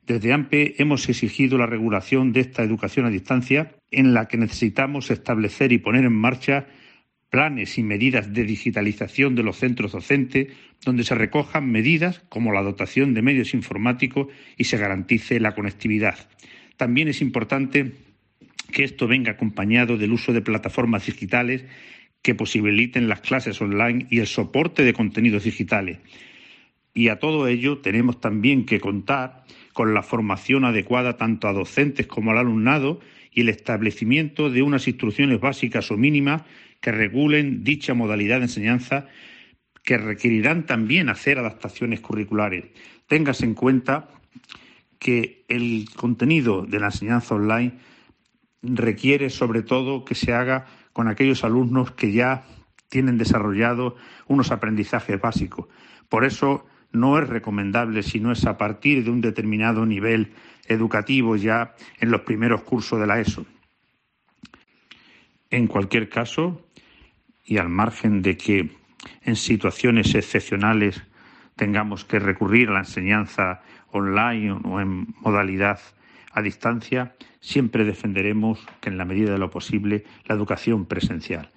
Desde AMPE hemos exigido la regulación de esta educación a distancia, en la que necesitamos establecer y poner en marcha planes y medidas de digitalización de los centros docentes, donde se recojan medidas como la dotación de medios informáticos y se garantice la conectividad. También es importante que esto venga acompañado del uso de plataformas digitales que posibiliten las clases online y el soporte de contenidos digitales. Y a todo ello tenemos también que contar con la formación adecuada tanto a docentes como al alumnado y el establecimiento de unas instrucciones básicas o mínimas que regulen dicha modalidad de enseñanza, que requerirán también hacer adaptaciones curriculares. Téngase en cuenta que el contenido de la enseñanza online requiere sobre todo que se haga con aquellos alumnos que ya tienen desarrollados unos aprendizajes básicos. Por eso no es recomendable si no es a partir de un determinado nivel educativo ya en los primeros cursos de la ESO. En cualquier caso, y al margen de que en situaciones excepcionales tengamos que recurrir a la enseñanza online o en modalidad a distancia, siempre defenderemos que en la medida de lo posible la educación presencial.